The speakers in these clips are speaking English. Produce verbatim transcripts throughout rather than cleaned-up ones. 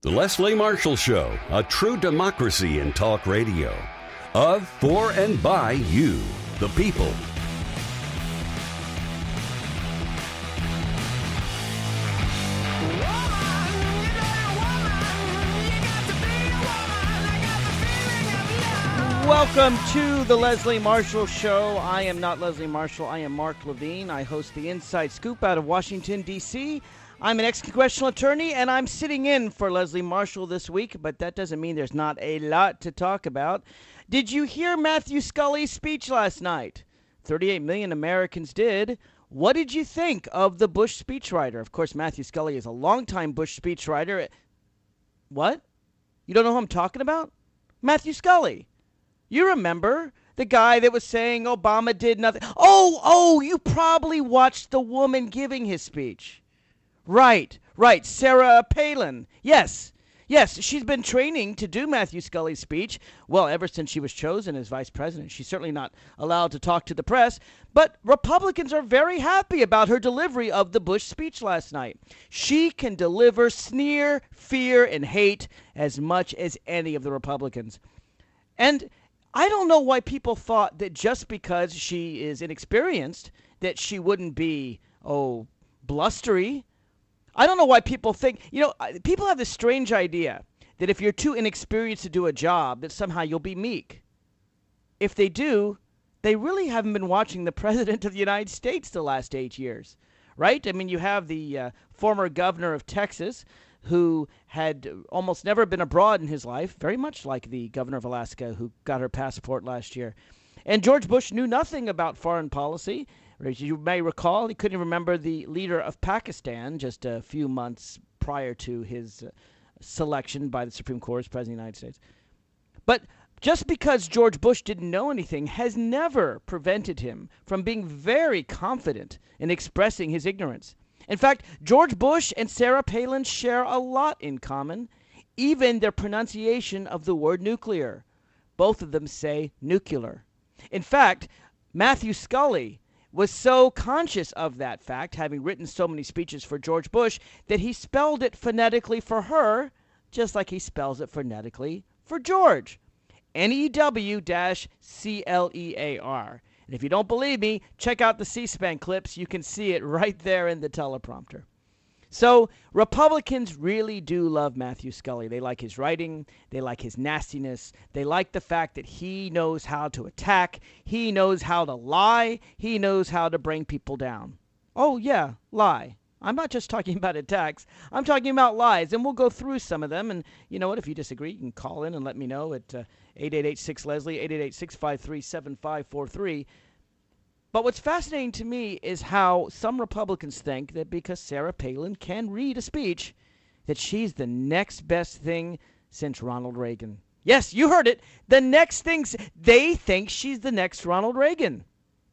The Leslie Marshall Show, a true democracy in talk radio. Of, for, and by you, the people. Welcome to the Leslie Marshall Show. I am not Leslie Marshall. I am Mark Levine. I host the Inside Scoop out of Washington, D C I'm an ex-congressional attorney, and I'm sitting in for Leslie Marshall this week, but that doesn't mean there's not a lot to talk about. Did you hear Matthew Scully's speech last night? thirty-eight million Americans did. What did you think of the Bush speechwriter? Of course, Matthew Scully is a longtime Bush speechwriter. What? You don't know who I'm talking about? Matthew Scully. You remember the guy that was saying Obama did nothing. Oh, oh, you probably watched the woman giving his speech. Right, right, Sarah Palin. Yes, yes, she's been training to do Matthew Scully's speech, well, ever since she was chosen as vice president. She's certainly not allowed to talk to the press, but Republicans are very happy about her delivery of the Bush speech last night. She can deliver sneer, fear, and hate as much as any of the Republicans. And I don't know why people thought that just because she is inexperienced, that she wouldn't be, oh, blustery. I don't know why people think, you know, people have this strange idea that if you're too inexperienced to do a job, that somehow you'll be meek. If they do, they really haven't been watching the President of the United States the last eight years, right? I mean, you have the uh, former governor of Texas who had almost never been abroad in his life, very much like the governor of Alaska who got her passport last year. And George Bush knew nothing about foreign policy. As you may recall, he couldn't remember the leader of Pakistan just a few months prior to his uh, selection by the Supreme Court as President of the United States. But just because George Bush didn't know anything has never prevented him from being very confident in expressing his ignorance. In fact, George Bush and Sarah Palin share a lot in common, even their pronunciation of the word nuclear. Both of them say nuclear. In fact, Matthew Scully was so conscious of that fact, having written so many speeches for George Bush, that he spelled it phonetically for her, just like he spells it phonetically for George. N E W C L E A R. And if you don't believe me, check out the C-SPAN clips. You can see it right there in the teleprompter. So Republicans really do love Matthew Scully. They like his writing. They like his nastiness. They like the fact that he knows how to attack. He knows how to lie. He knows how to bring people down. Oh, yeah, lie. I'm not just talking about attacks. I'm talking about lies, and we'll go through some of them. And you know what? If you disagree, you can call in and let me know at uh, eight eight eight six Leslie, eight eight eight six five three seven five four three. But what's fascinating to me is how some Republicans think that because Sarah Palin can read a speech, that she's the next best thing since Ronald Reagan. Yes, you heard it. The next thing. They think she's the next Ronald Reagan.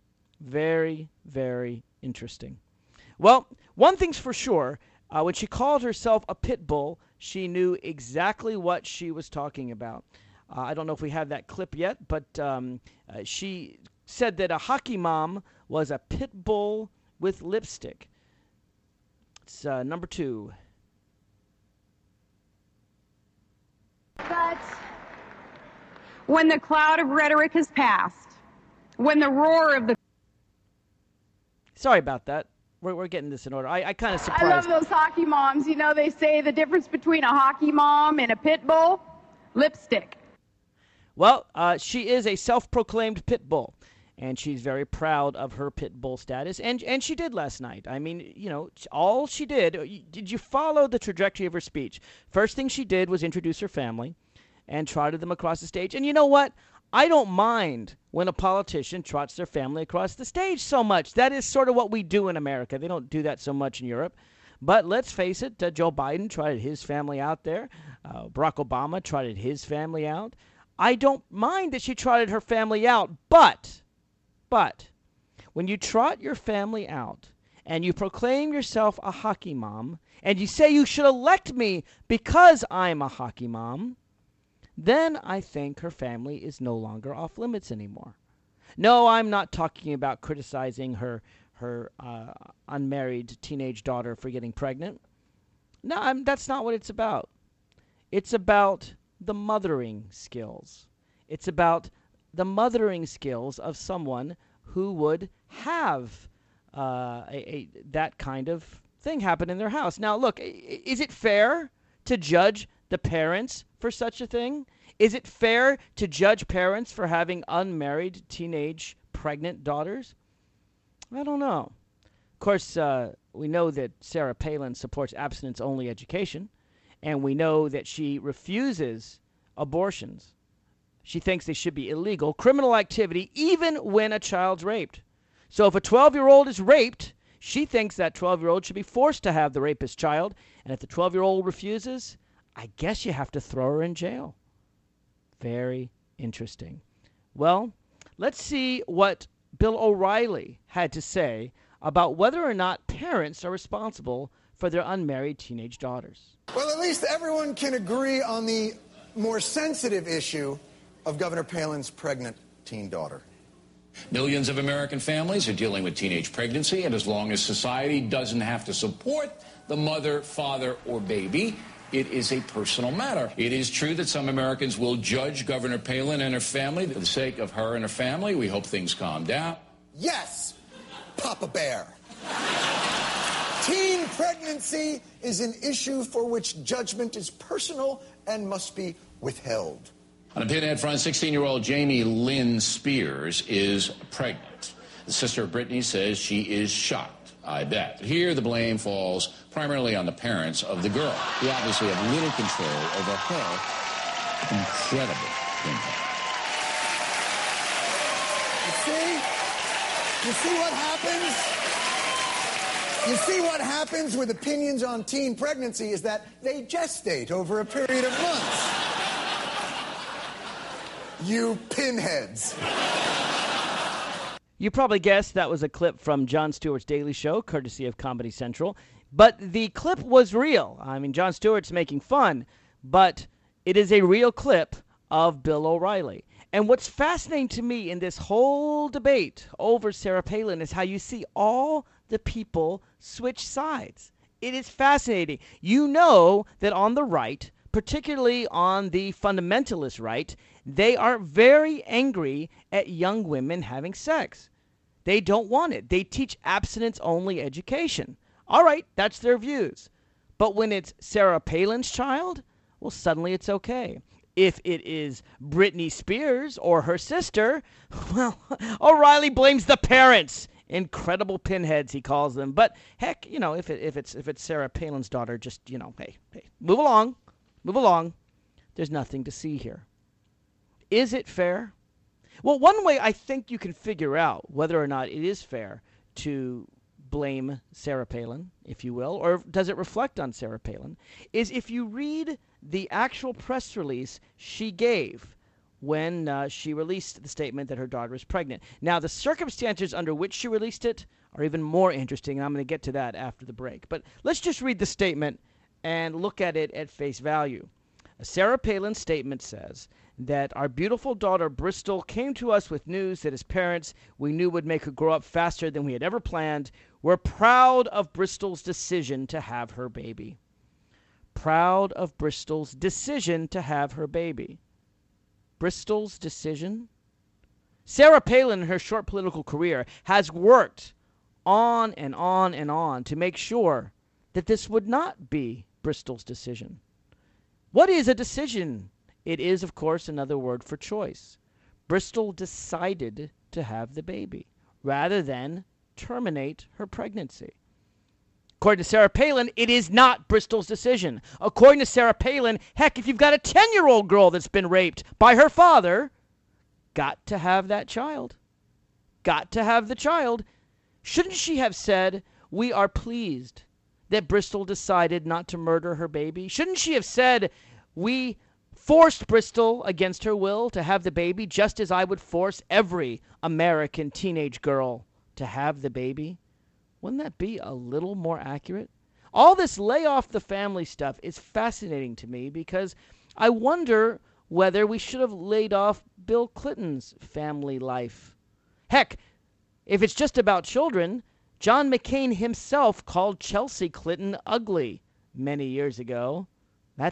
Very, very interesting. Well, one thing's for sure. Uh, when she called herself a pit bull, she knew exactly what she was talking about. Uh, I don't know if we have that clip yet, but um, uh, she said that a hockey mom was a pit bull with lipstick. It's uh, number two. But when the cloud of rhetoric has passed, when the roar of the... Sorry about that. We're, we're getting this in order. I, I kind of surprised. I love those hockey moms. You know, they say the difference between a hockey mom and a pit bull? Lipstick. Well, uh, she is a self-proclaimed pit bull. And she's very proud of her pit bull status. And and she did last night. I mean, you know, all she did, did you follow the trajectory of her speech? First thing she did was introduce her family and trotted them across the stage. And you know what? I don't mind when a politician trots their family across the stage so much. That is sort of what we do in America. They don't do that so much in Europe. But let's face it, uh, Joe Biden trotted his family out there. Uh, Barack Obama trotted his family out. I don't mind that she trotted her family out, but... But when you trot your family out and you proclaim yourself a hockey mom and you say you should elect me because I'm a hockey mom, then I think her family is no longer off limits anymore. No, I'm not talking about criticizing her her uh, unmarried teenage daughter for getting pregnant. No, I'm, that's not what it's about. It's about the mothering skills. It's about the mothering skills of someone who would have uh, a, a, that kind of thing happen in their house. Now, look, is it fair to judge the parents for such a thing? Is it fair to judge parents for having unmarried, teenage, pregnant daughters? I don't know. Of course, uh, we know that Sarah Palin supports abstinence-only education, and we know that she refuses abortions. She thinks they should be illegal, criminal activity, even when a child's raped. So if a twelve-year-old is raped, she thinks that twelve-year-old should be forced to have the rapist child, and if the twelve-year-old refuses, I guess you have to throw her in jail. Very interesting. Well, let's see what Bill O'Reilly had to say about whether or not parents are responsible for their unmarried teenage daughters. Well, at least everyone can agree on the more sensitive issue of Governor Palin's pregnant teen daughter. Millions of American families are dealing with teenage pregnancy, and as long as society doesn't have to support the mother, father, or baby, it is a personal matter. It is true that some Americans will judge Governor Palin and her family for the sake of her and her family. We hope things calm down. Yes, Papa Bear. Teen pregnancy is an issue for which judgment is personal and must be withheld. On a pinhead front, sixteen-year-old Jamie Lynn Spears is pregnant. The sister of Britney says she is shocked, I bet. Here, the blame falls primarily on the parents of the girl, who obviously have little control over her incredible pinhead. You see? You see what happens? You see what happens with opinions on teen pregnancy is that they gestate over a period of months. You pinheads. You probably guessed that was a clip from Jon Stewart's Daily Show, courtesy of Comedy Central. But the clip was real. I mean, Jon Stewart's making fun, but it is a real clip of Bill O'Reilly. And what's fascinating to me in this whole debate over Sarah Palin is how you see all the people switch sides. It is fascinating. You know that on the right, particularly on the fundamentalist right, they are very angry at young women having sex. They don't want it. They teach abstinence-only education. All right, that's their views. But when it's Sarah Palin's child, well, suddenly it's okay. If it is Britney Spears or her sister, well, O'Reilly blames the parents. Incredible pinheads, he calls them. But heck, you know, if it, if it's if it's Sarah Palin's daughter, just, you know, hey, hey, move along, move along. There's nothing to see here. Is it fair? Well, one way I think you can figure out whether or not it is fair to blame Sarah Palin, if you will, or does it reflect on Sarah Palin, is if you read the actual press release she gave when uh, she released the statement that her daughter is pregnant. Now, the circumstances under which she released it are even more interesting, and I'm going to get to that after the break. But let's just read the statement and look at it at face value. Sarah Palin's statement says that our beautiful daughter Bristol came to us with news that as parents we knew would make her grow up faster than we had ever planned. We're proud of Bristol's decision to have her baby. Proud of Bristol's decision to have her baby. Bristol's decision? Sarah Palin, in her short political career, has worked on and on and on to make sure that this would not be Bristol's decision. What is a decision? It is, of course, another word for choice. Bristol decided to have the baby rather than terminate her pregnancy. According to Sarah Palin, it is not Bristol's decision. According to Sarah Palin, heck, if you've got a ten-year-old girl that's been raped by her father, got to have that child. Got to have the child. Shouldn't she have said, we are pleased that Bristol decided not to murder her baby? Shouldn't she have said, we forced Bristol against her will to have the baby, just as I would force every American teenage girl to have the baby? Wouldn't that be a little more accurate? All this lay off the family stuff is fascinating to me because I wonder whether we should have laid off Bill Clinton's family life. Heck, if it's just about children, John McCain himself called Chelsea Clinton ugly many years ago. That's an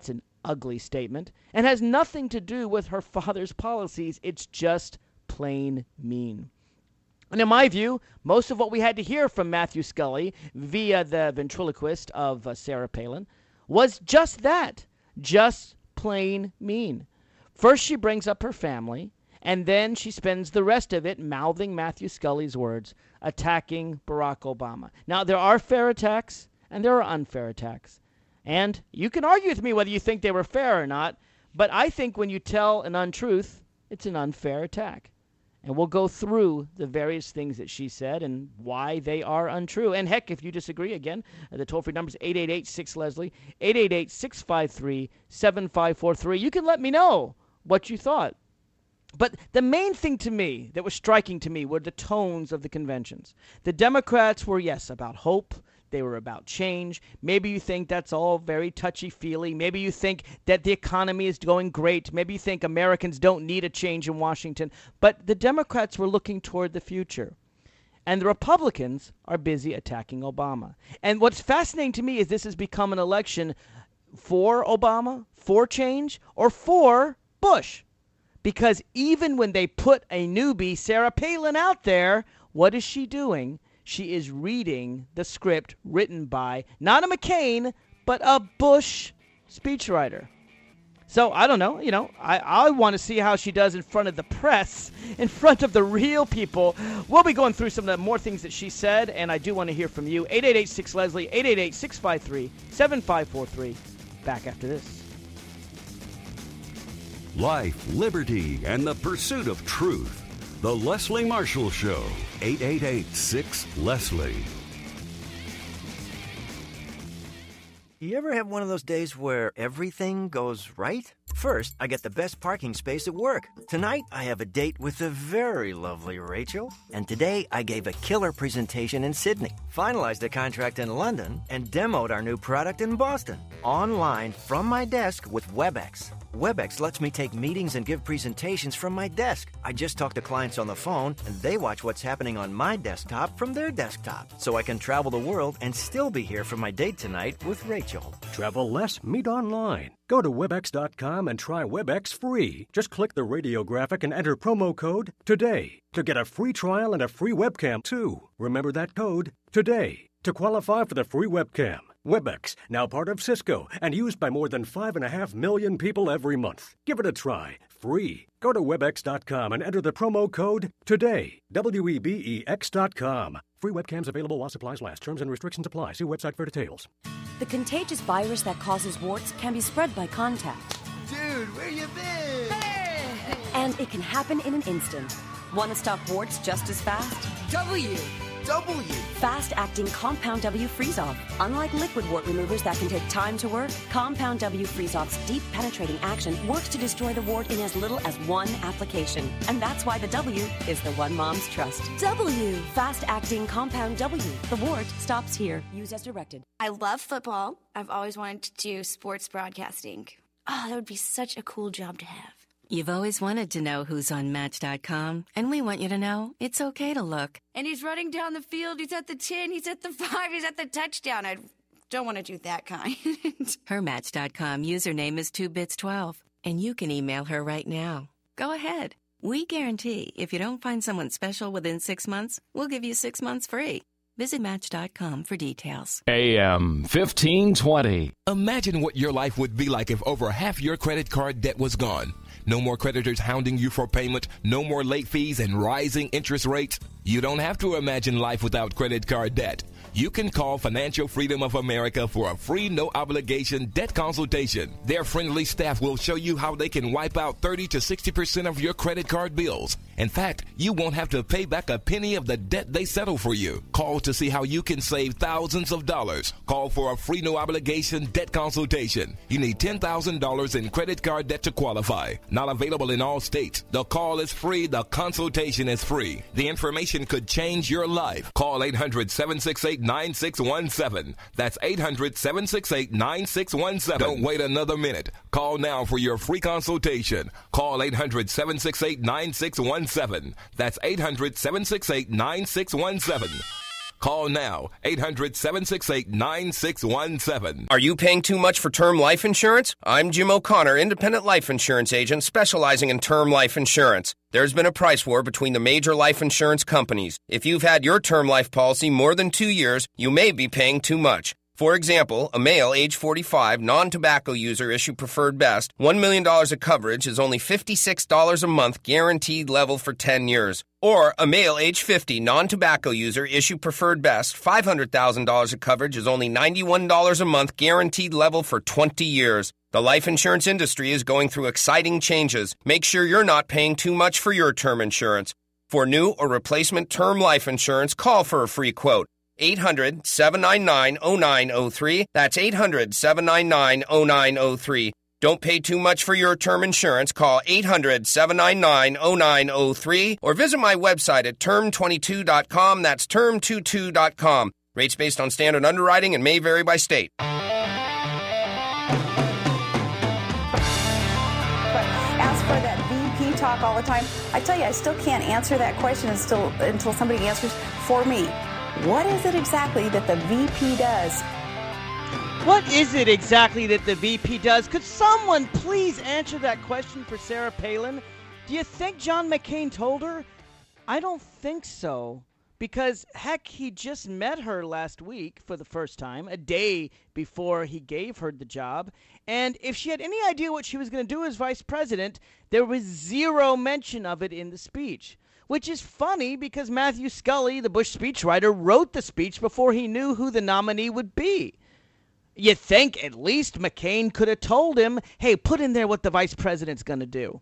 ugly statement and has nothing to do with her father's policies. It's just plain mean. And in my view, most of what we had to hear from Matthew Scully via the ventriloquist of uh, Sarah Palin was just that, just plain mean. First she brings up her family, and then she spends the rest of it mouthing Matthew Scully's words, attacking Barack Obama. Now, there are fair attacks, and there are unfair attacks. And you can argue with me whether you think they were fair or not, but I think when you tell an untruth, it's an unfair attack. And we'll go through the various things that she said and why they are untrue. And heck, if you disagree, again, the toll-free number is eight eight eight, six, Leslie, eight eight eight, six five three, seven five four three. You can let me know what you thought. But the main thing to me that was striking to me were the tones of the conventions. The Democrats were, yes, about hope. They were about change. Maybe you think that's all very touchy-feely. Maybe you think that the economy is going great. Maybe you think Americans don't need a change in Washington. But the Democrats were looking toward the future. And the Republicans are busy attacking Obama. And what's fascinating to me is this has become an election for Obama, for change, or for Bush. Because even when they put a newbie, Sarah Palin, out there, what is she doing? She is reading the script written by not a McCain, but a Bush speechwriter. So, I don't know, you know, I, I want to see how she does in front of the press, in front of the real people. We'll be going through some of the more things that she said, and I do want to hear from you. eight eight eight, six, Leslie, eight eight eight, six five three, seven five four three. Back after this. Life, liberty, and the pursuit of truth. The Leslie Marshall Show. eight eight eight, six, Leslie. You ever have one of those days where everything goes right? First, I get the best parking space at work. Tonight, I have a date with the very lovely Rachel. And today, I gave a killer presentation in Sydney, finalized a contract in London, and demoed our new product in Boston. Online, from my desk with WebEx. WebEx lets me take meetings and give presentations from my desk. I just talk to clients on the phone, and they watch what's happening on my desktop from their desktop. So I can travel the world and still be here for my date tonight with Rachel. Travel less, meet online. Go to webex dot com and try WebEx free. Just click the radio graphic and enter promo code TODAY to get a free trial and a free webcam, too. Remember that code, TODAY, to qualify for the free webcam. WebEx, now part of Cisco and used by more than five and a half million people every month. Give it a try, free. Go to webex dot com and enter the promo code TODAY, W E B E X dot com. Free webcams available while supplies last. Terms and restrictions apply. See website for details. The contagious virus that causes warts can be spread by contact. Dude, where you been? Hey! And it can happen in an instant. Want to stop warts just as fast? W. W. Fast-acting Compound W Freeze-Off. Unlike liquid wart removers that can take time to work, Compound W Freeze-Off's deep penetrating action works to destroy the wart in as little as one application. And that's why the W is the one moms trust. W. Fast-acting Compound W. The wart stops here. Use as directed. I love football. I've always wanted to do sports broadcasting. Oh, that would be such a cool job to have. You've always wanted to know who's on Match dot com, and we want you to know it's okay to look. And he's running down the field. He's at the ten. He's at the five. He's at the touchdown. I don't want to do that kind. Her Match dot com username is two bits twelve, and you can email her right now. Go ahead. We guarantee if you don't find someone special within six months, we'll give you six months free. Visit Match dot com for details. A M fifteen twenty. Imagine what your life would be like if over half your credit card debt was gone. No more creditors hounding you for payment, no more late fees and rising interest rates. You don't have to imagine life without credit card debt. You can call Financial Freedom of America for a free, no-obligation debt consultation. Their friendly staff will show you how they can wipe out thirty to sixty percent of your credit card bills. In fact, you won't have to pay back a penny of the debt they settle for you. Call to see how you can save thousands of dollars. Call for a free, no-obligation debt consultation. You need ten thousand dollars in credit card debt to qualify. Not available in all states. The call is free. The consultation is free. The information could change your life. Call eight hundred, seven six eight, nine six one seven. That's eight hundred, seven six eight, nine six one seven. Don't wait another minute. Call now for your free consultation. Call eight hundred, seven six eight, nine six one seven. That's eight hundred, seven six eight, nine six one seven. Call now, eight hundred, seven six eight, nine six one seven. Are you paying too much for term life insurance? I'm Jim O'Connor, independent life insurance agent specializing in term life insurance. There's been a price war between the major life insurance companies. If you've had your term life policy more than two years, you may be paying too much. For example, a male age forty-five, non-tobacco user issue preferred best, one million dollars of coverage is only fifty-six dollars a month guaranteed level for ten years. Or a male age fifty, non-tobacco user issue preferred best, five hundred thousand dollars of coverage is only ninety-one dollars a month guaranteed level for twenty years. The life insurance industry is going through exciting changes. Make sure you're not paying too much for your term insurance. For new or replacement term life insurance, call for a free quote. eight hundred, seven nine nine, oh nine oh three. That's eight hundred, seven nine nine, oh nine oh three. Don't pay too much for your term insurance. Call eight hundred, seven nine nine, oh nine oh three or visit my website at term twenty-two dot com. That's term twenty-two dot com. Rates based on standard underwriting and may vary by state. But as for that V P talk all the time, I tell you, I still can't answer that question until, until somebody answers for me. What is it exactly that the V P does? What is it exactly that the V P does? Could someone please answer that question for Sarah Palin? Do you think John McCain told her? I don't think so. Because, heck, he just met her last week for the first time, a day before he gave her the job. And if she had any idea what she was going to do as vice president, there was zero mention of it in the speech. Which is funny because Matthew Scully, the Bush speechwriter, wrote the speech before he knew who the nominee would be. You'd think at least McCain could have told him, hey, put in there what the vice president's going to do.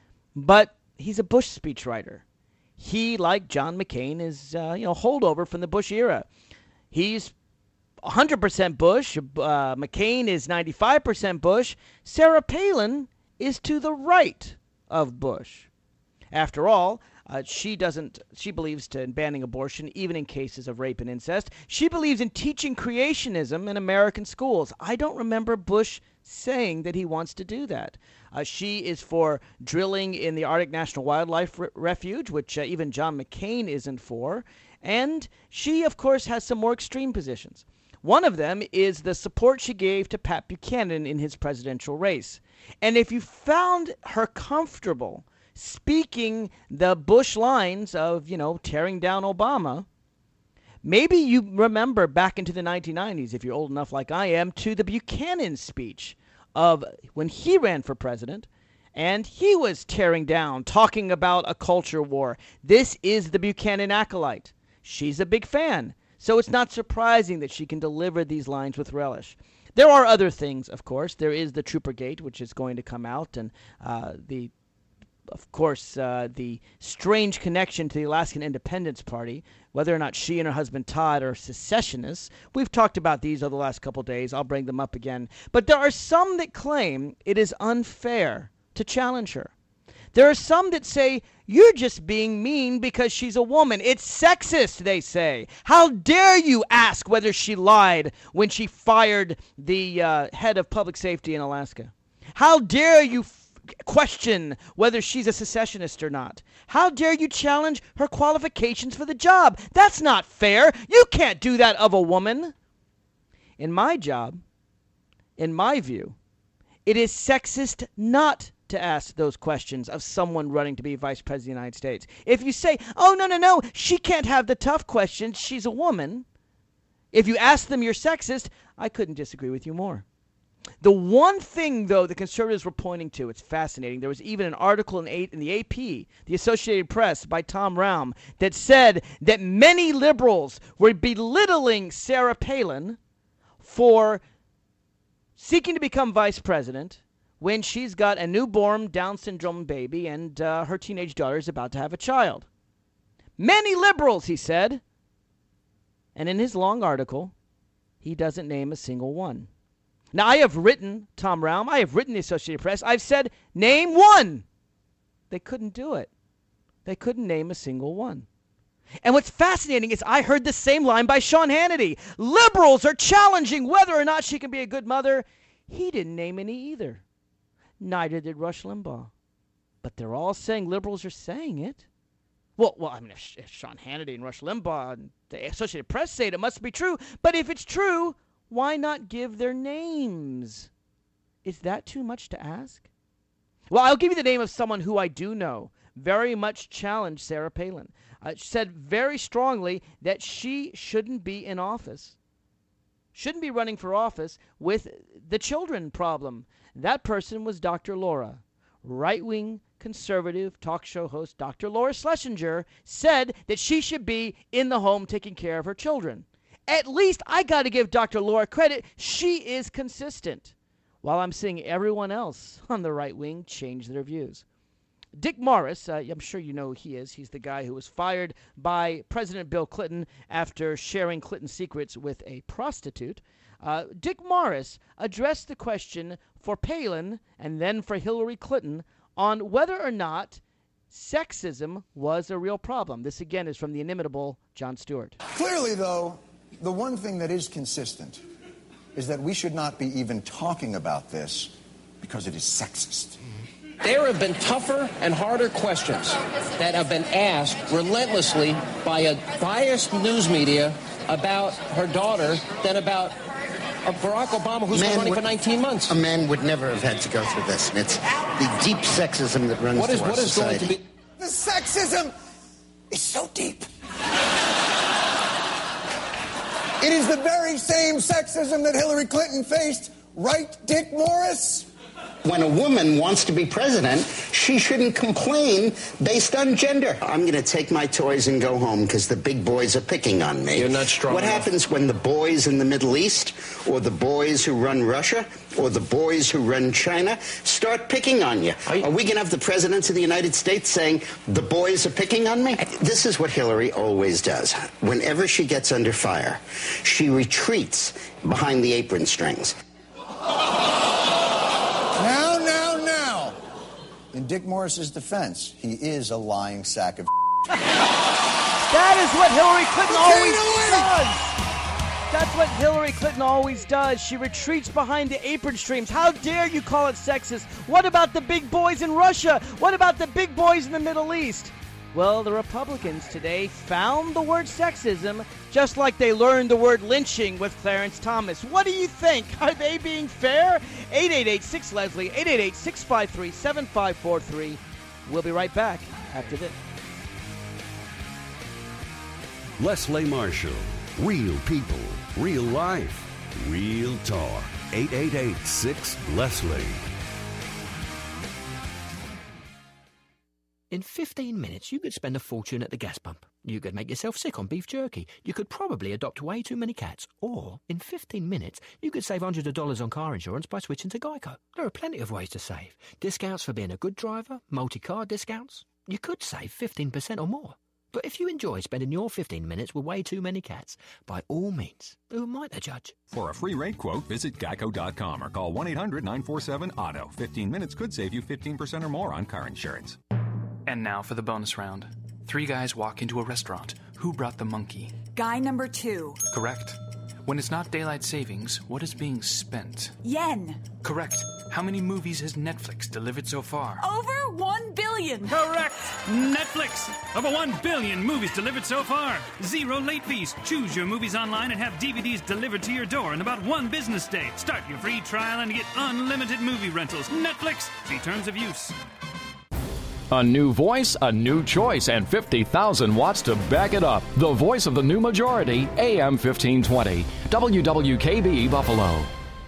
But he's a Bush speechwriter. He, like John McCain, is uh, you know holdover from the Bush era. He's one hundred percent Bush. Uh, McCain is ninety-five percent Bush. Sarah Palin is to the right of Bush. After all, Uh, she doesn't, she believes to in banning abortion, even in cases of rape and incest. She believes in teaching creationism in American schools. I don't remember Bush saying that he wants to do that. Uh, she is for drilling in the Arctic National Wildlife Re- Refuge, which uh, even John McCain isn't for. And she, of course, has some more extreme positions. One of them is the support she gave to Pat Buchanan in his presidential race. And if you found her comfortable speaking the Bush lines of, you know, tearing down Obama, maybe you remember back into the nineteen nineties, if you're old enough like I am, to the Buchanan speech of when he ran for president, and he was tearing down, talking about a culture war. This is the Buchanan acolyte. She's a big fan, so it's not surprising that she can deliver these lines with relish. There are other things, of course. There is the Troopergate, which is going to come out, and uh, the Of course, uh, the strange connection to the Alaskan Independence Party, whether or not she and her husband Todd are secessionists. We've talked about these over the last couple days. I'll bring them up again. But there are some that claim it is unfair to challenge her. There are some that say, you're just being mean because she's a woman. It's sexist, they say. How dare you ask whether she lied when she fired the uh, head of public safety in Alaska? How dare you question whether she's a secessionist or not? How dare you challenge her qualifications for the job? That's not fair. You can't do that of a woman. In my job, in my view, it is sexist not to ask those questions of someone running to be vice president of the United States. If you say, oh, no, no, no, she can't have the tough questions, she's a woman. If you ask them you're sexist, I couldn't disagree with you more. The one thing, though, the conservatives were pointing to, it's fascinating. There was even an article in, in the A P, the Associated Press, by Tom Raum, that said that many liberals were belittling Sarah Palin for seeking to become vice president when she's got a newborn Down syndrome baby and uh, her teenage daughter is about to have a child. Many liberals, he said. And in his long article, he doesn't name a single one. Now, I have written, Tom Raum, I have written the Associated Press, I've said, name one. They couldn't do it. They couldn't name a single one. And what's fascinating is I heard the same line by Sean Hannity. Liberals are challenging whether or not she can be a good mother. He didn't name any either. Neither did Rush Limbaugh. But they're all saying liberals are saying it. Well, well, I mean, if, if Sean Hannity and Rush Limbaugh and the Associated Press say it, it must be true. But if it's true, why not give their names? Is that too much to ask? Well, I'll give you the name of someone who I do know very much challenged Sarah Palin. Uh, said very strongly that she shouldn't be in office, shouldn't be running for office with the children problem. That person was Doctor Laura. Right-wing conservative talk show host Doctor Laura Schlesinger said that she should be in the home taking care of her children. At least I got to give Doctor Laura credit. She is consistent. While I'm seeing everyone else on the right wing change their views. Dick Morris, uh, I'm sure you know who he is. He's the guy who was fired by President Bill Clinton after sharing Clinton's secrets with a prostitute. Uh, Dick Morris addressed the question for Palin and then for Hillary Clinton on whether or not sexism was a real problem. This, again, is from the inimitable Jon Stewart. Clearly, though, the one thing that is consistent is that we should not be even talking about this because it is sexist. There have been tougher and harder questions that have been asked relentlessly by a biased news media about her daughter than about uh, Barack Obama, who's been running would, for nineteen months. A man would never have had to go through this. And it's the deep sexism that runs what is, through our what is society. going to be? The sexism is so deep. It is the very same sexism that Hillary Clinton faced, right, Dick Morris? When a woman wants to be president, she shouldn't complain based on gender. I'm going to take my toys and go home because the big boys are picking on me. You're not strong What enough. happens when the boys in the Middle East or the boys who run Russia or the boys who run China start picking on you? Are, you... are we going to have the president of the United States saying, the boys are picking on me? This is what Hillary always does. Whenever she gets under fire, she retreats behind the apron strings. Now, now, now. In Dick Morris's defense, he is a lying sack of That is what Hillary Clinton always does. That's what Hillary Clinton always does. She retreats behind the apron strings. How dare you call it sexist? What about the big boys in Russia? What about the big boys in the Middle East? Well, the Republicans today found the word sexism just like they learned the word lynching with Clarence Thomas. What do you think? Are they being fair? eight eight eight six Leslie, eight eight eight six five three seven five four three. We'll be right back after this. Leslie Marshall. Real people, real life, real talk. eight eight eight six Leslie. In fifteen minutes, you could spend a fortune at the gas pump. You could make yourself sick on beef jerky. You could probably adopt way too many cats. Or, in fifteen minutes, you could save hundreds of dollars on car insurance by switching to Geico. There are plenty of ways to save. Discounts for being a good driver, multi-car discounts. You could save fifteen percent or more. But if you enjoy spending your fifteen minutes with way too many cats, by all means, who am I to judge? For a free rate quote, visit geico dot com or call one eight hundred nine four seven auto. fifteen minutes could save you fifteen percent or more on car insurance. And now for the bonus round. Three guys walk into a restaurant. Who brought the monkey? Guy number two. Correct. When it's not daylight savings, what is being spent? Yen. Correct. How many movies has Netflix delivered so far? Over one billion. Correct. Netflix. Over one billion movies delivered so far. Zero late fees. Choose your movies online and have D V Ds delivered to your door in about one business day. Start your free trial and get unlimited movie rentals. Netflix. See terms of use. A new voice, a new choice, and fifty thousand watts to back it up. The voice of the new majority, A M fifteen twenty, W W K B Buffalo.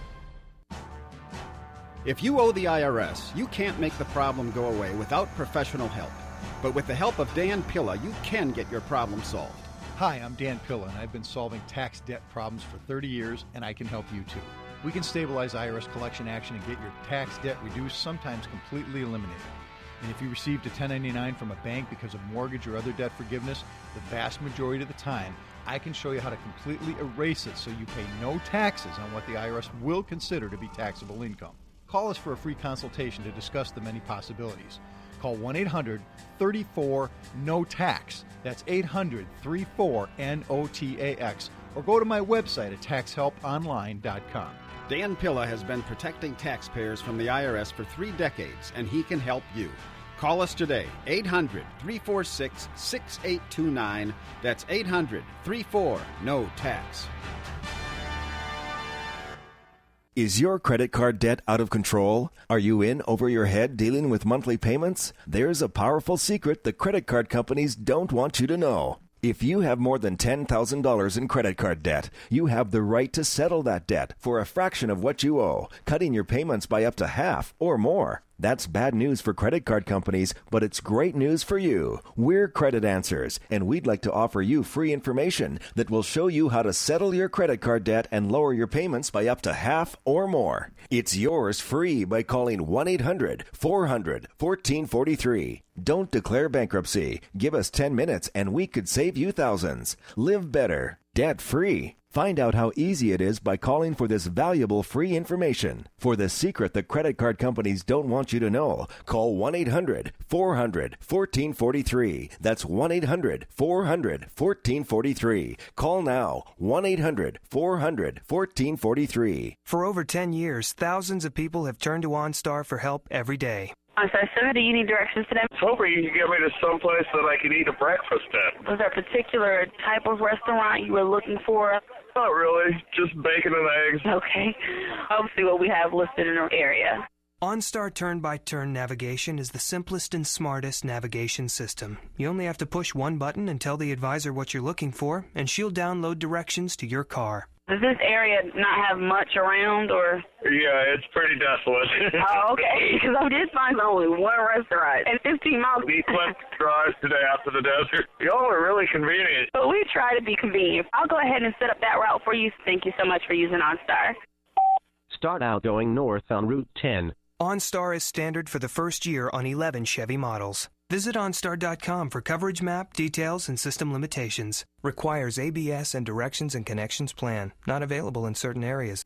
If you owe the I R S, you can't make the problem go away without professional help. But with the help of Dan Pilla, you can get your problem solved. Hi, I'm Dan Pilla, and I've been solving tax debt problems for thirty years, and I can help you too. We can stabilize I R S collection action and get your tax debt reduced, sometimes completely eliminated. And if you received a ten ninety-nine from a bank because of mortgage or other debt forgiveness, the vast majority of the time, I can show you how to completely erase it so you pay no taxes on what the I R S will consider to be taxable income. Call us for a free consultation to discuss the many possibilities. Call one eight hundred three four N O T A X. That's eight hundred three four N O T A X. Or go to my website at tax help online dot com. Dan Pilla has been protecting taxpayers from the I R S for three decades, and he can help you. Call us today, eight hundred, three four six, six eight two nine. That's eight hundred, three four, N O T A X. Is your credit card debt out of control? Are you in over your head dealing with monthly payments? There's a powerful secret the credit card companies don't want you to know. If you have more than ten thousand dollars in credit card debt, you have the right to settle that debt for a fraction of what you owe, cutting your payments by up to half or more. That's bad news for credit card companies, but it's great news for you. We're Credit Answers, and we'd like to offer you free information that will show you how to settle your credit card debt and lower your payments by up to half or more. It's yours free by calling one eight hundred, four hundred, fourteen forty-three. Don't declare bankruptcy. Give us ten minutes and we could save you thousands. Live better, debt-free. Find out how easy it is by calling for this valuable free information. For the secret the credit card companies don't want you to know, call one eight hundred, four hundred, fourteen forty-three. That's one eight hundred, four hundred, fourteen forty-three. Call now, one eight hundred, four hundred, fourteen forty-three. For over ten years, thousands of people have turned to OnStar for help every day. OnStar, sir, do you need directions today? I was hoping you could get me to someplace that I could eat a breakfast at. Was there a particular type of restaurant you were looking for? Not really, just bacon and eggs. Okay. I'll see what we have listed in our area. OnStar turn-by-turn navigation is the simplest and smartest navigation system. You only have to push one button and tell the advisor what you're looking for, and she'll download directions to your car. Does this area not have much around, or? Yeah, it's pretty desolate. Oh, okay, because I did find only one restaurant and fifteen miles. We went drives today out to the desert. Y'all are really convenient. But we try to be convenient. I'll go ahead and set up that route for you. Thank you so much for using OnStar. Start out going north on Route ten. OnStar is standard for the first year on eleven Chevy models. Visit OnStar dot com for coverage map, details, and system limitations. Requires A B S and directions and connections plan. Not available in certain areas.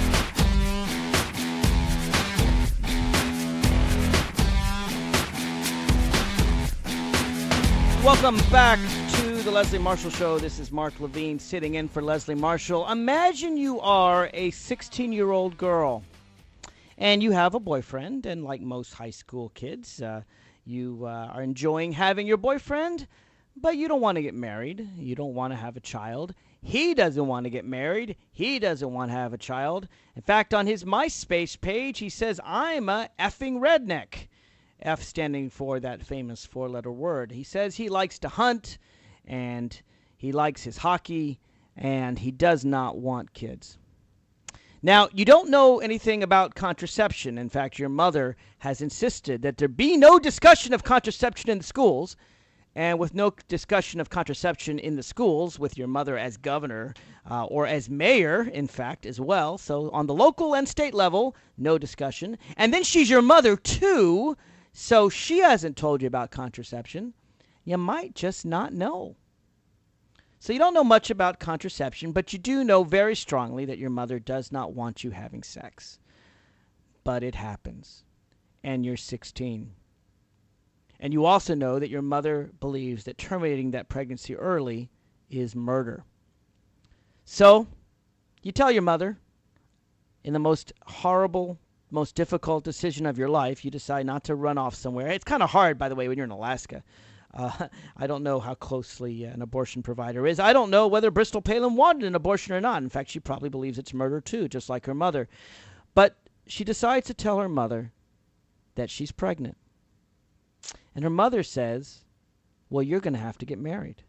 Welcome back to the Leslie Marshall Show. This is Mark Levine sitting in for Leslie Marshall. Imagine you are a sixteen-year-old girl, and you have a boyfriend, and like most high school kids, uh, you uh, are enjoying having your boyfriend, but you don't want to get married. You don't want to have a child. He doesn't want to get married. He doesn't want to have a child. In fact, on his MySpace page, he says, I'm a effing redneck. F standing for that famous four-letter word. He says he likes to hunt, and he likes his hockey, and he does not want kids. Now, you don't know anything about contraception. In fact, your mother has insisted that there be no discussion of contraception in the schools. And with no discussion of contraception in the schools, with your mother as governor uh, or as mayor, in fact, as well. So on the local and state level, no discussion. And then she's your mother, too. So she hasn't told you about contraception. You might just not know. So you don't know much about contraception, but you do know very strongly that your mother does not want you having sex. But it happens. And you're sixteen. And you also know that your mother believes that terminating that pregnancy early is murder. So you tell your mother, in the most horrible, most difficult decision of your life, you decide not to run off somewhere. It's kind of hard, by the way, when you're in Alaska. Uh, I don't know how closely an abortion provider is. I don't know whether Bristol Palin wanted an abortion or not. In fact, she probably believes it's murder too, just like her mother. But she decides to tell her mother that she's pregnant. And her mother says, well, you're going to have to get married.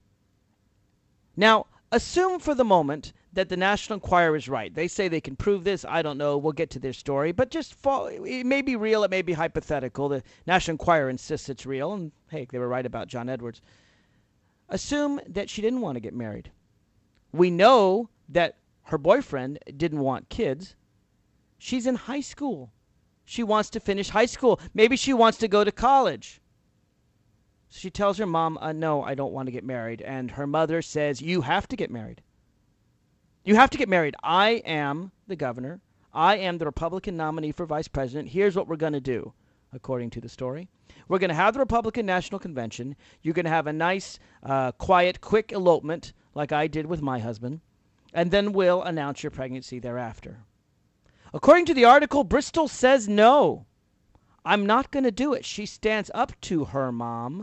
Now, assume for the moment that the National Enquirer is right. They say they can prove this. I don't know. We'll get to their story. But just fall, it may be real. It may be hypothetical. The National Enquirer insists it's real. And, hey, they were right about John Edwards. Assume that she didn't want to get married. We know that her boyfriend didn't want kids. She's in high school. She wants to finish high school. Maybe she wants to go to college. She tells her mom, uh, no, I don't want to get married. And her mother says, you have to get married. You have to get married. I am the governor. I am the Republican nominee for vice president. Here's what we're going to do, according to the story. We're going to have the Republican National Convention. You're going to have a nice, uh, quiet, quick elopement, like I did with my husband. And then we'll announce your pregnancy thereafter. According to the article, Bristol says no. I'm not going to do it. She stands up to her mom.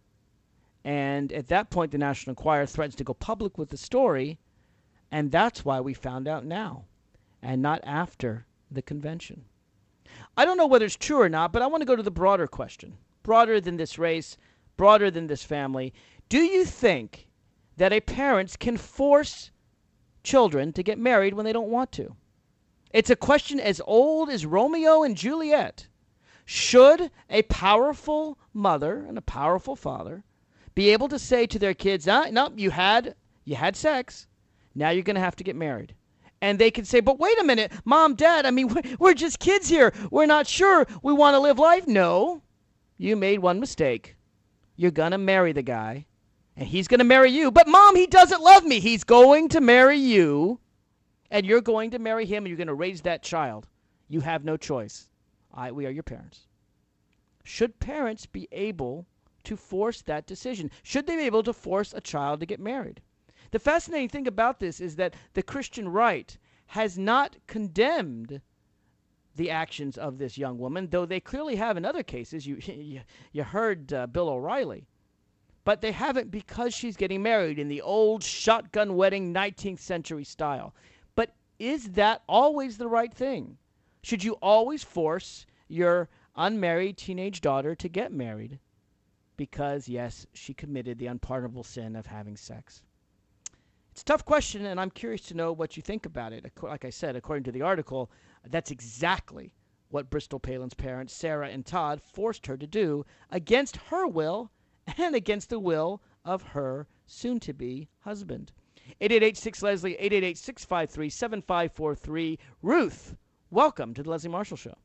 And at that point, the National Enquirer threatens to go public with the story. And that's why we found out now and not after the convention. I don't know whether it's true or not, but I want to go to the broader question. Broader than this race, broader than this family. Do you think that a parents can force children to get married when they don't want to? It's a question as old as Romeo and Juliet. Should a powerful mother and a powerful father be able to say to their kids, ah, no, you had you had sex, now you're going to have to get married? And they can say, but wait a minute, Mom, Dad, I mean, we're just kids here. We're not sure we want to live life. No, you made one mistake. You're going to marry the guy, and he's going to marry you. But, Mom, he doesn't love me. He's going to marry you, and you're going to marry him, and you're going to raise that child. You have no choice. I, we are your parents. Should parents be able to force that decision? Should they be able to force a child to get married? The fascinating thing about this is that the Christian right has not condemned the actions of this young woman, though they clearly have in other cases. You you, you heard uh, Bill O'Reilly. But they haven't because she's getting married in the old shotgun wedding nineteenth century style. But is that always the right thing? Should you always force your unmarried teenage daughter to get married because, yes, she committed the unpardonable sin of having sex? It's a tough question, and I'm curious to know what you think about it. Like I said, according to the article, that's exactly what Bristol Palin's parents, Sarah and Todd, forced her to do against her will and against the will of her soon-to-be husband. eight eight eight six Leslie, eight eight eight six five three seven five four three. Ruth, welcome to the Leslie Marshall Show.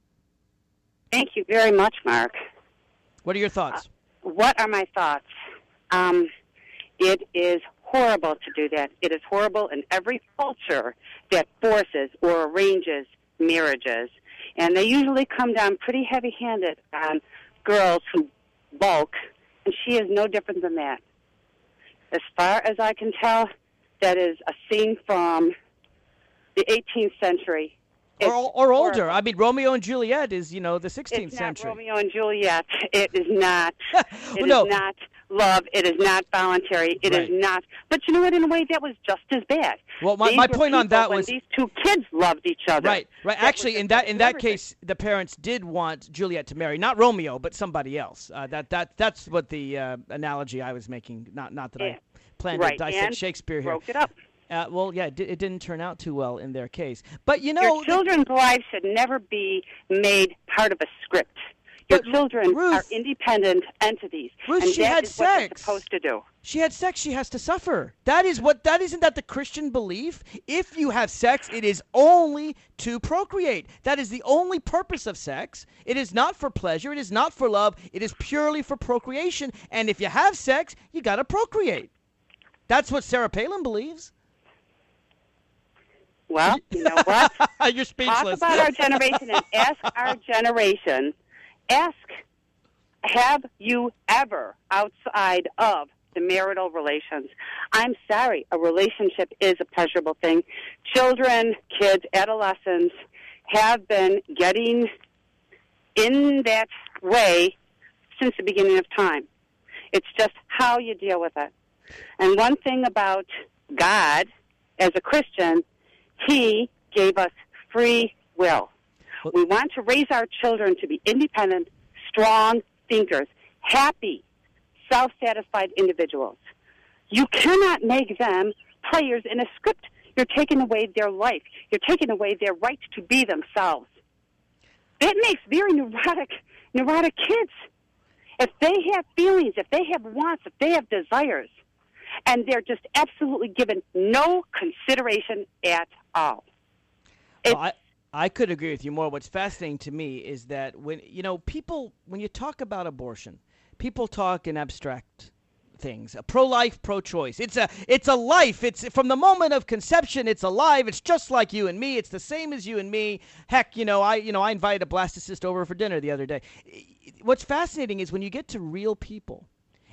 Thank you very much, Mark. What are your thoughts? Uh, what are my thoughts? Um, it is horrible to do that. It is horrible in every culture that forces or arranges marriages. And they usually come down pretty heavy-handed on girls who bulk, and she is no different than that. As far as I can tell, that is a scene from the eighteenth century. Or, or older. I mean, Romeo and Juliet is, you know, the sixteenth it's century. It's not Romeo and Juliet. It is not. well, it no. is not love. It is not voluntary. It right. is not. But you know what? In a way, that was just as bad. Well, my, these my were point on that when was these two kids loved each other. Right, right. That Actually, in that in that everything. case, the parents did want Juliet to marry not Romeo, but somebody else. Uh, that that that's what the uh, analogy I was making. Not not that Yeah. I planned Right, to dissect and Shakespeare here. broke it up. Uh, well, yeah, it, di- it didn't turn out too well in their case. But you know, Your children's lives should never be made part of a script. Your But, children Ruth- are independent entities, Ruth, and she that had is what they're sex. supposed to do. She had sex, she has to suffer. That is what that isn't that the Christian belief? If you have sex, it is only to procreate. That is the only purpose of sex. It is not for pleasure, it is not for love, it is purely for procreation. And if you have sex, you got to procreate. That's what Sarah Palin believes. Well, you know what? You're speechless. Talk about our generation and ask our generation. Ask, have you ever, outside of the marital relations? I'm sorry, a relationship is a pleasurable thing. Children, kids, adolescents have been getting in that way since the beginning of time. It's just how you deal with it. And one thing about God, as a Christian, He gave us free will. We want to raise our children to be independent, strong thinkers, happy, self-satisfied individuals. You cannot make them players in a script. You're taking away their life. You're taking away their right to be themselves. That makes very neurotic, neurotic kids. If they have feelings, if they have wants, if they have desires, and they're just absolutely given no consideration at all. Well, I, I could agree with you more. What's fascinating to me is that when, you know, people, when you talk about abortion, people talk in abstract things. Pro-life, pro-choice. It's a, it's a life. It's from the moment of conception, it's alive. It's just like you and me. It's the same as you and me. Heck, you know, I, you know, I invited a blastocyst over for dinner the other day. What's fascinating is when you get to real people,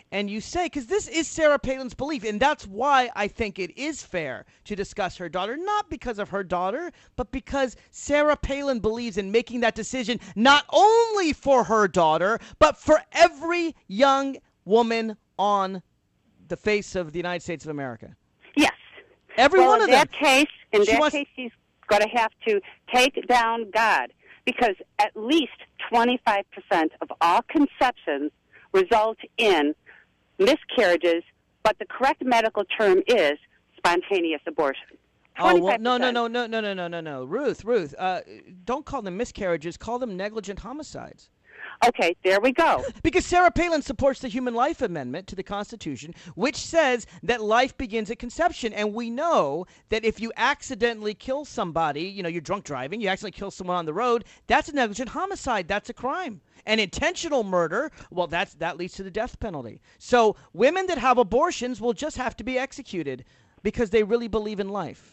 and you say, because this is Sarah Palin's belief, and that's why I think it is fair to discuss her daughter, not because of her daughter, but because Sarah Palin believes in making that decision not only for her daughter, but for every young woman on the face of the United States of America. Yes. Every well, one of in that them. Case, in She that wants- case, she's going to have to take down God, because at least twenty-five percent of all conceptions result in miscarriages, but the correct medical term is spontaneous abortion. Oh, well, no, no, no, no, no, no, no, no, no. Ruth, Ruth, uh, don't call them miscarriages. Call them negligent homicides. Okay, there we go. Because Sarah Palin supports the Human Life Amendment to the Constitution, which says that life begins at conception. And we know that if you accidentally kill somebody, you know, you're drunk driving, you accidentally kill someone on the road, that's a negligent homicide. That's a crime. And intentional murder, well, that's that leads to the death penalty. So women that have abortions will just have to be executed because they really believe in life.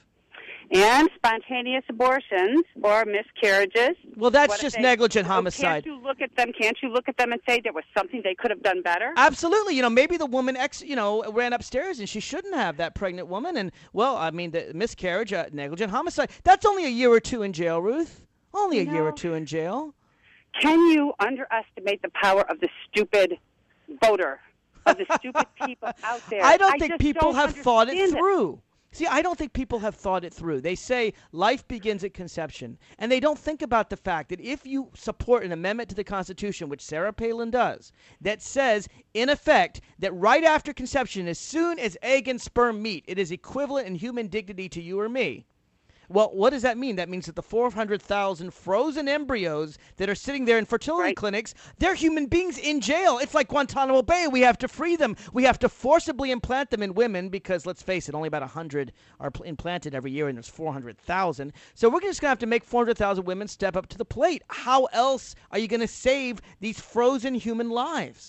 And spontaneous abortions or miscarriages. Well, that's What if just they- negligent oh, homicide. Can't you look at them? Can't you look at them and say there was something they could have done better? Absolutely. You know, maybe the woman, ex, you know, ran upstairs and she shouldn't have, that pregnant woman. And, well, I mean, the miscarriage, uh, negligent homicide, that's only a year or two in jail, Ruth. Only a You year or know, two in jail. Can you underestimate the power of the stupid voter, of the stupid people out there? I don't think just people don't have thought it understand through. See, I don't think people have thought it through. They say life begins at conception, and they don't think about the fact that if you support an amendment to the Constitution, which Sarah Palin does, that says, in effect, that right after conception, as soon as egg and sperm meet, it is equivalent in human dignity to you or me. Well, what does that mean? That means that the four hundred thousand frozen embryos that are sitting there in fertility clinics, they're human beings in jail. It's like Guantanamo Bay. We have to free them. We have to forcibly implant them in women because, let's face it, only about one hundred are pl- implanted every year, and there's four hundred thousand. So we're just going to have to make four hundred thousand women step up to the plate. How else are you going to save these frozen human lives?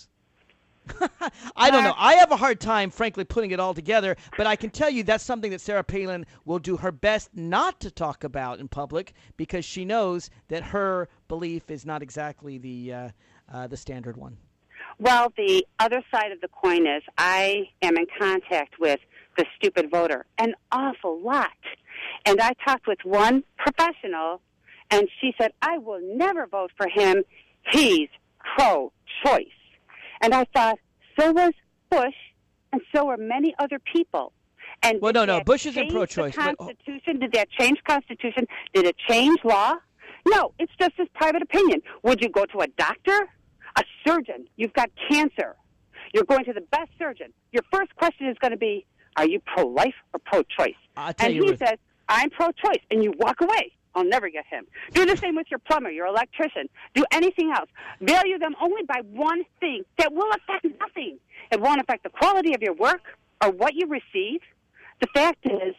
I don't know. I have a hard time, frankly, putting it all together, but I can tell you that's something that Sarah Palin will do her best not to talk about in public because she knows that her belief is not exactly the uh, uh, the standard one. Well, the other side of the coin is I am in contact with the stupid voter an awful lot. And I talked with one professional, and she said, I will never vote for him. He's pro-choice. And I thought, so was Bush, and so were many other people. And well, no, no, Bush isn't change pro-choice. The Constitution? Did that change Constitution? Did it change law? No, it's just his private opinion. Would you go to a doctor? A surgeon? You've got cancer. You're going to the best surgeon. Your first question is going to be, are you pro-life or pro-choice? I'll tell and you, he Ruth. says, I'm pro-choice, and you walk away. I'll never get him. Do the same with your plumber, your electrician. Do anything else. Value them only by one thing that will affect nothing. It won't affect the quality of your work or what you receive. The fact is,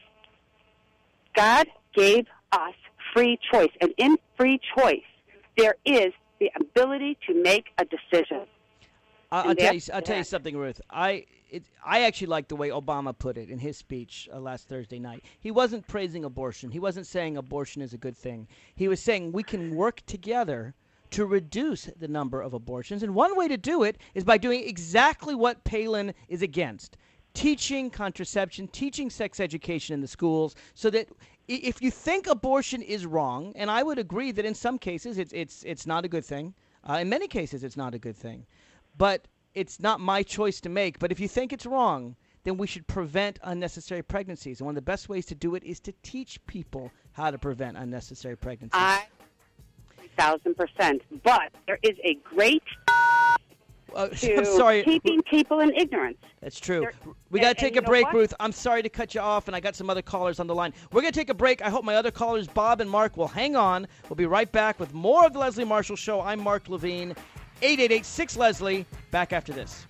God gave us free choice, and in free choice, there is the ability to make a decision. I'll, And I'll tell you. that's I'll tell you that. something, Ruth. I it, I actually like the way Obama put it in his speech uh, last Thursday night. He wasn't praising abortion. He wasn't saying abortion is a good thing. He was saying we can work together to reduce the number of abortions, and one way to do it is by doing exactly what Palin is against: teaching contraception, teaching sex education in the schools, so that i- if you think abortion is wrong, and I would agree that in some cases it's it's it's not a good thing. Uh, in many cases, it's not a good thing. But it's not my choice to make. But if you think it's wrong, then we should prevent unnecessary pregnancies. And one of the best ways to do it is to teach people how to prevent unnecessary pregnancies. I, one thousand percent. But there is a great Uh, to I'm sorry. keeping people in ignorance. That's true. There- We got to and- take and you a know break, what? Ruth. I'm sorry to cut you off, and I got some other callers on the line. We're going to take a break. I hope my other callers, Bob and Mark, will hang on. We'll be right back with more of the Leslie Marshall Show. I'm Mark Levine. eight eight eight, six, Leslie. Back after this.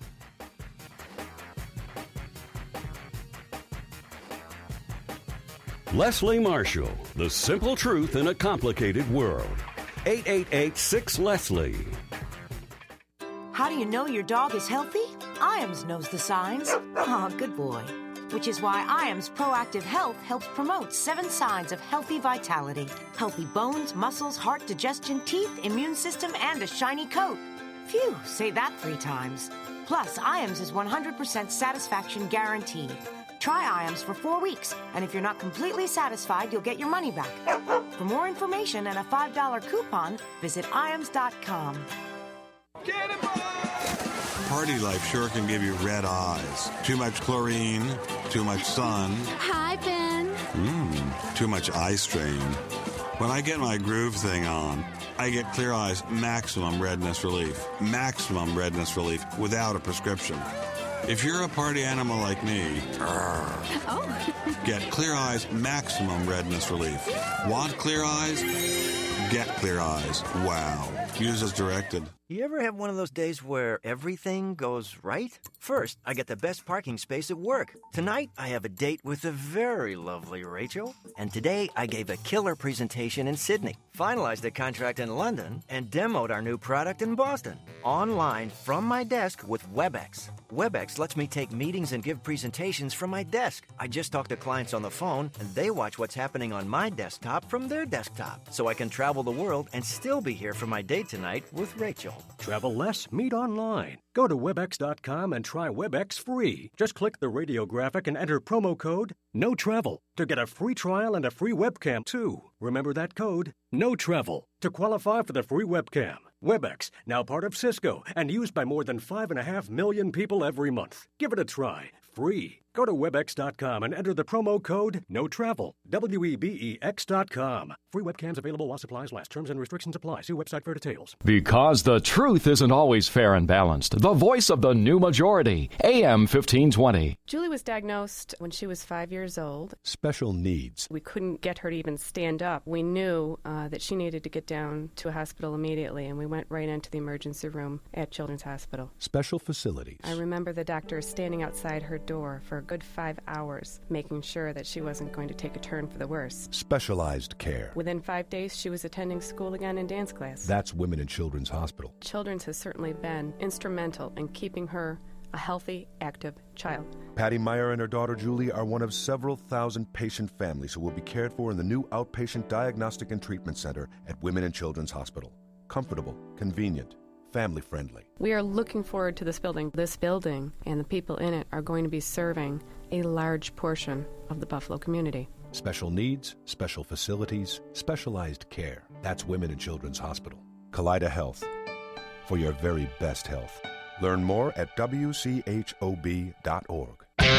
Leslie Marshall, the simple truth in a complicated world. eight eight eight, six, Leslie. How do you know your dog is healthy? Iams knows the signs. Oh, good boy. Which is why Iams Proactive Health helps promote seven signs of healthy vitality. Healthy bones, muscles, heart, digestion, teeth, immune system, and a shiny coat. Phew, say that three times. Plus, I A M S is one hundred percent satisfaction guaranteed. Try I A M S for four weeks, and if you're not completely satisfied, you'll get your money back. For more information and a five dollar coupon, visit I A M S dot com. Party life sure can give you red eyes. Too much chlorine, too much sun. Hi, Ben. Mmm, too much eye strain. When I get my Groove thing on, I get Clear Eyes Maximum Redness Relief. Maximum Redness Relief without a prescription. If you're a party animal like me, Oh. get Clear Eyes Maximum Redness Relief. Want Clear Eyes? Get Clear Eyes. Wow. Use as directed. You ever have one of those days where everything goes right? First, I get the best parking space at work. Tonight, I have a date with the very lovely Rachel. And today, I gave a killer presentation in Sydney, finalized a contract in London, and demoed our new product in Boston. Online from my desk with WebEx. WebEx lets me take meetings and give presentations from my desk. I just talk to clients on the phone, and they watch what's happening on my desktop from their desktop. So I can travel the world and still be here for my date tonight with Rachel. Travel less, meet online. Go to webex dot com and try WebEx free. Just click the radio graphic and enter promo code No Travel to get a free trial and a free webcam, too. Remember that code? No Travel to qualify for the free webcam. WebEx, now part of Cisco and used by more than five and a half million people every month. Give it a try. Free. Go to webex dot com and enter the promo code No Travel. W E B E X dot com. Free webcams available while supplies last. Terms and restrictions apply. See website for details. Because the truth isn't always fair and balanced. The voice of the new majority. A M fifteen twenty. Julie was diagnosed when she was five years old. Special needs. We couldn't get her to even stand up. We knew uh, that she needed to get down to a hospital immediately, and we went right into the emergency room at Children's Hospital. Special facilities. I remember the doctor standing outside her door for a good five hours, making sure that she wasn't going to take a turn for the worse. Specialized care. Within five days, she was attending school again in dance class. That's Women and Children's Hospital. Children's has certainly been instrumental in keeping her a healthy, active child. Patty Meyer and her daughter Julie are one of several thousand patient families who will be cared for in the new outpatient diagnostic and treatment center at Women and Children's Hospital. Comfortable, convenient, family-friendly. We are looking forward to this building. This building and the people in it are going to be serving a large portion of the Buffalo community. Special needs, special facilities, specialized care. That's Women and Children's Hospital. Kaleida Health. For your very best health. Learn more at W C H O B dot org.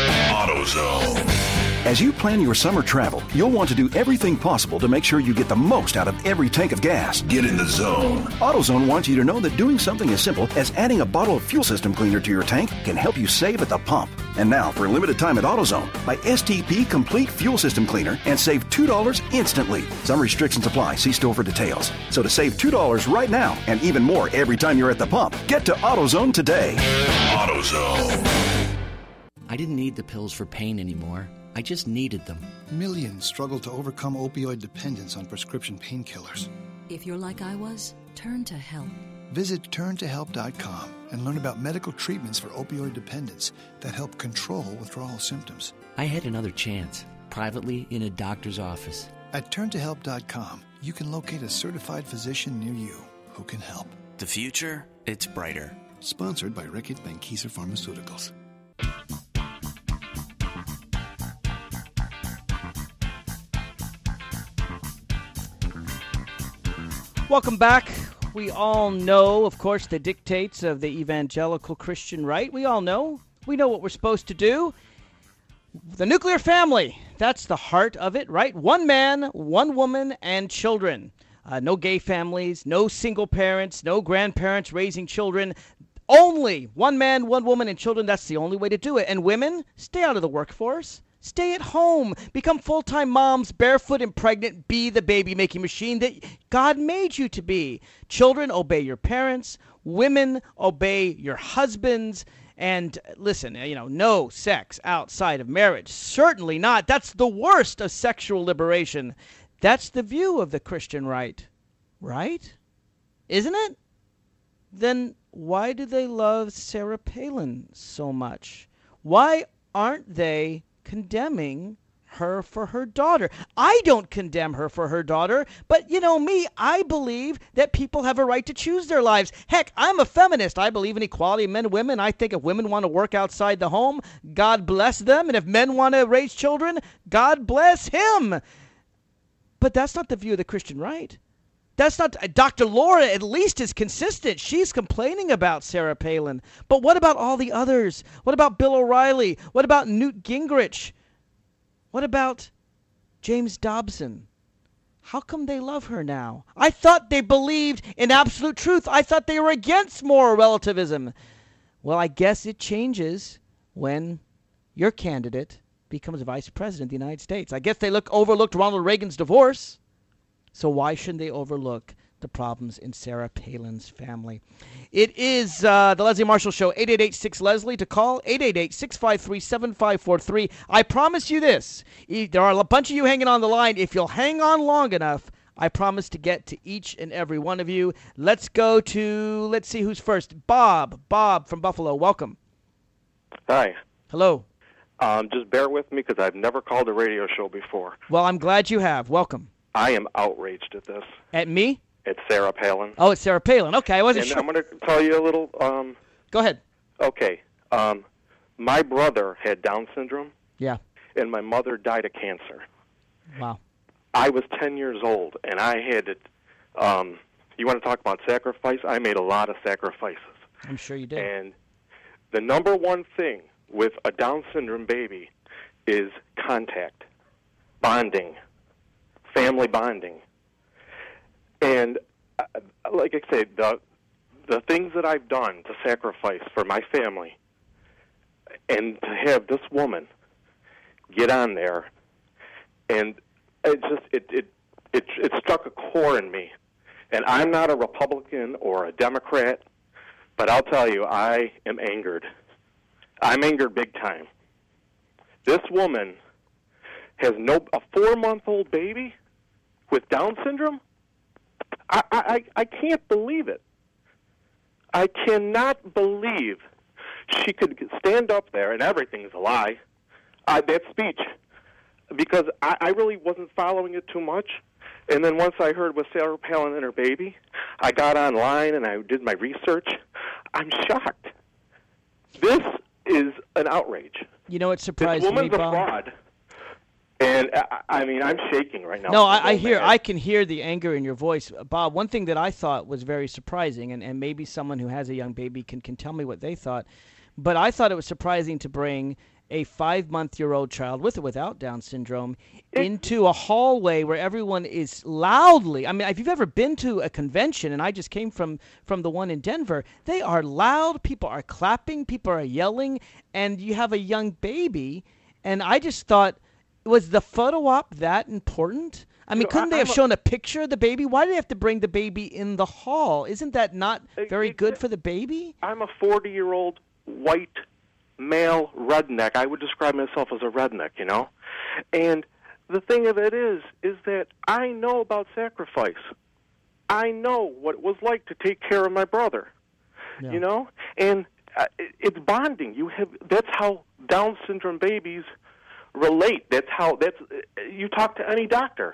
AutoZone. As you plan your summer travel, you'll want to do everything possible to make sure you get the most out of every tank of gas. Get in the zone. AutoZone wants you to know that doing something as simple as adding a bottle of fuel system cleaner to your tank can help you save at the pump. And now, for a limited time at AutoZone, buy S T P Complete Fuel System Cleaner and save two dollars instantly. Some restrictions apply. See store for details. So to save two dollars right now and even more every time you're at the pump, get to AutoZone today. AutoZone. I didn't need the pills for pain anymore. I just needed them. Millions struggle to overcome opioid dependence on prescription painkillers. If you're like I was, turn to help. Visit turn to help dot com and learn about medical treatments for opioid dependence that help control withdrawal symptoms. I had another chance, privately in a doctor's office. At turn to help dot com, you can locate a certified physician near you who can help. The future, it's brighter. Sponsored by Reckitt Benckiser Pharmaceuticals. Welcome back. We all know, of course, the dictates of the evangelical Christian right. We all know. We know what we're supposed to do. The nuclear family, that's the heart of it, right? One man, one woman, and children. Uh, no gay families, no single parents, no grandparents raising children. Only one man, one woman, and children. That's the only way to do it. And women, stay out of the workforce. Stay at home. Become full-time moms, barefoot and pregnant. Be the baby-making machine that God made you to be. Children, obey your parents. Women, obey your husbands. And listen, you know, no sex outside of marriage. Certainly not. That's the worst of sexual liberation. That's the view of the Christian right. Right? Isn't it? Then why do they love Sarah Palin so much? Why aren't they condemning her for her daughter. I don't condemn her for her daughter, but you know me, I believe that people have a right to choose their lives. Heck, I'm a feminist. I believe in equality of men and women. I think if women want to work outside the home, God bless them. And if men want to raise children, God bless him. But that's not the view of the Christian right. That's not, Doctor Laura at least is consistent. She's complaining about Sarah Palin. But what about all the others? What about Bill O'Reilly? What about Newt Gingrich? What about James Dobson? How come they love her now? I thought they believed in absolute truth. I thought they were against moral relativism. Well, I guess it changes when your candidate becomes vice president of the United States. I guess they look overlooked Ronald Reagan's divorce. So why shouldn't they overlook the problems in Sarah Palin's family? It is uh, the Leslie Marshall Show, eight eight eight six Leslie to call, eight eight eight, six five three, seven five four three. I promise you this. There are a bunch of you hanging on the line. If you'll hang on long enough, I promise to get to each and every one of you. Let's go to, let's see who's first. Bob. Bob from Buffalo. Welcome. Hi. Hello. Um, just bear with me because I've never called a radio show before. Well, I'm glad you have. Welcome. I am outraged at this. At me? It's Sarah Palin. Oh, it's Sarah Palin. Okay, I wasn't and sure. I'm going to tell you a little... Um, Go ahead. Okay. Um, my brother had Down syndrome. Yeah. And my mother died of cancer. Wow. I was ten years old, and I had it... Um, you want to talk about sacrifice? I made a lot of sacrifices. I'm sure you did. And the number one thing with a Down syndrome baby is contact, bonding, family bonding. And uh, like I said, the the things that I've done to sacrifice for my family, and to have this woman get on there, and it just it it it, it struck a chord in me. And I'm not a Republican or a Democrat, but I'll tell you, I am angered. I'm angered big time. This woman has no a four-month-old baby with Down syndrome. I, I I can't believe it. I cannot believe she could stand up there and everything's a lie. Uh, that speech, because I, I really wasn't following it too much. And then once I heard with Sarah Palin and her baby, I got online and I did my research. I'm shocked. This is an outrage. You know, it surprised this me, woman's Bob. a fraud. And, I, I mean, I'm shaking right now. No, I, I hear, I can hear the anger in your voice. Bob, one thing that I thought was very surprising, and, and maybe someone who has a young baby can, can tell me what they thought, but I thought it was surprising to bring a five-month-year-old child with or without Down syndrome into a hallway where everyone is loudly. I mean, if you've ever been to a convention, and I just came from, from the one in Denver, they are loud, people are clapping, people are yelling, and you have a young baby, and I just thought, was the photo op that important? I mean, No, couldn't I- they have I'm a- shown a picture of the baby? Why do they have to bring the baby in the hall? Isn't that not very good for the baby? I'm a forty-year-old white male redneck. I would describe myself as a redneck, you know? And the thing of it is, is that I know about sacrifice. I know what it was like to take care of my brother, you know? And uh, it- it's bonding. You have that's how Down syndrome babies relate. That's how that's you talk to any doctor.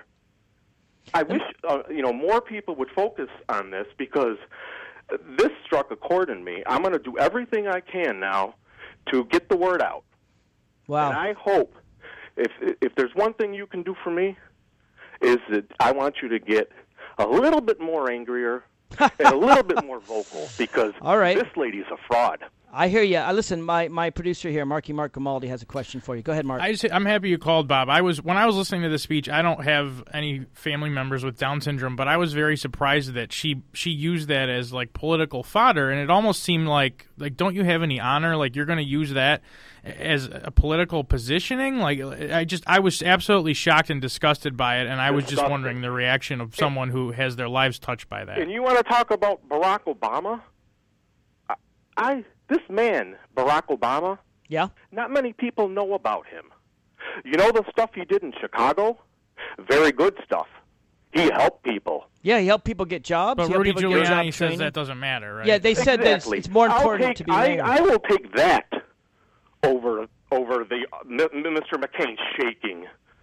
I wish uh, you know more people would focus on this because this struck a chord in me. I'm going to do everything I can now to get the word out. Wow. And I hope if if there's one thing you can do for me is that I want you to get a little bit more angrier and a little bit more vocal because All right. this lady's a fraud. I hear you. Uh, listen, my, my producer here, Marky Mark Grimaldi, has a question for you. Go ahead, Mark. I just, I'm happy you called, Bob. I was when I was listening to the speech. I don't have any family members with Down syndrome, but I was very surprised that she she used that as like political fodder, and it almost seemed like like don't you have any honor? Like you're going to use that as a political positioning? Like I just I was absolutely shocked and disgusted by it, and I was just Disgusting. wondering the reaction of someone who has their lives touched by that. And you want to talk about Barack Obama? I, I this man, Barack Obama, yeah, not many people know about him. You know the stuff he did in Chicago? Very good stuff. He helped people. Yeah, he helped people get jobs. But he helped Rudy people get job Giuliani says training. that doesn't matter, right? Yeah, they said that it's, Exactly. it's more I'll important take- to be I, named. I will take that over over the uh, M- Mister McCain shaking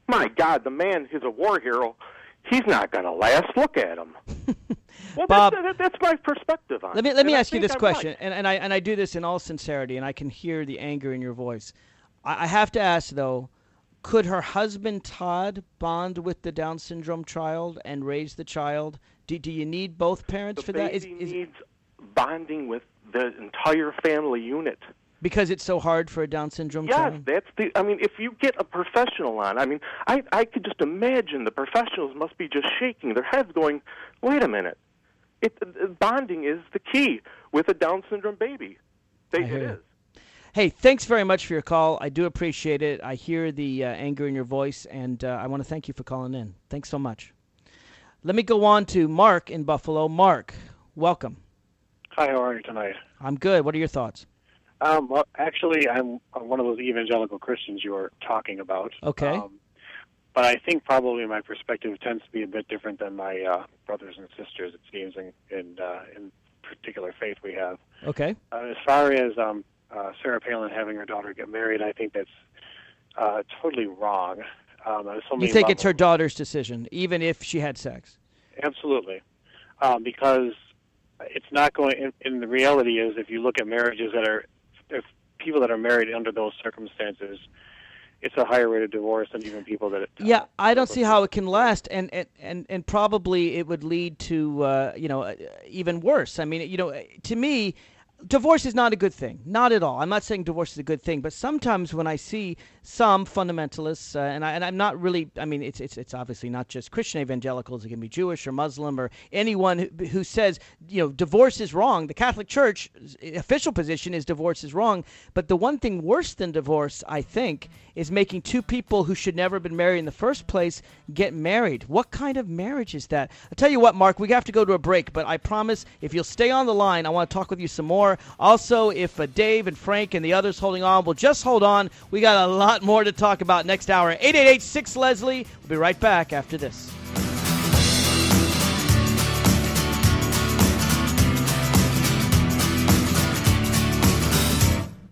My God, the man is a war hero. He's not going to last. Look at him. Well, Bob, that's, that, that's my perspective on Let me it. let me and ask I you think this I'm question, right. and, and I and I do this in all sincerity, and I can hear the anger in your voice. I, I have to ask though, could her husband Todd bond with the Down syndrome child and raise the child? Do do you need both parents The for that? baby Is, is needs bonding with the entire family unit. because it's so hard for a Down syndrome Yes, child? that's the. I mean, if you get a professional on, I mean, I I could just imagine the professionals must be just shaking their heads, going, "Wait a minute, it, uh, bonding is the key with a Down syndrome baby." They, I hear it you. is. Hey, thanks very much for your call. I do appreciate it. I hear the uh, anger in your voice, and uh, I want to thank you for calling in. Thanks so much. Let me go on to Mark in Buffalo. Mark, welcome. Hi, how are you tonight? I'm good. What are your thoughts? Um, well, actually, I'm one of those evangelical Christians you were talking about. Okay. Um, but I think probably my perspective tends to be a bit different than my uh, brothers and sisters, it seems, in in, uh, in particular faith we have. Okay. Uh, as far as um, uh, Sarah Palin having her daughter get married, I think that's uh, totally wrong. Um, on so You many think it's levels. her daughter's decision, even if she had sex? Absolutely, um, because it's not going. And, and the reality is, if you look at marriages that are, if people that are married under those circumstances, it's a higher rate of divorce than even people that. Yeah, I don't see how it can last, and and, and, and probably it would lead to uh, you know uh, even worse. I mean, you know, to me, divorce is not a good thing, not at all. I'm not saying divorce is a good thing, but sometimes when I see some fundamentalists, uh, and I and I'm not really, I mean, it's it's it's obviously not just Christian evangelicals. It can be Jewish or Muslim or anyone who, who says, you know, divorce is wrong. The Catholic Church official position is divorce is wrong. But the one thing worse than divorce, I think, is making two people who should never have been married in the first place get married. What kind of marriage is that? I'll tell you what, Mark, we have to go to a break, but I promise if you'll stay on the line, I want to talk with you some more. Also, if uh, Dave and Frank and the others holding on will just hold on, we got a lot more to talk about next hour. eight eight eight, six Leslie. We'll be right back after this.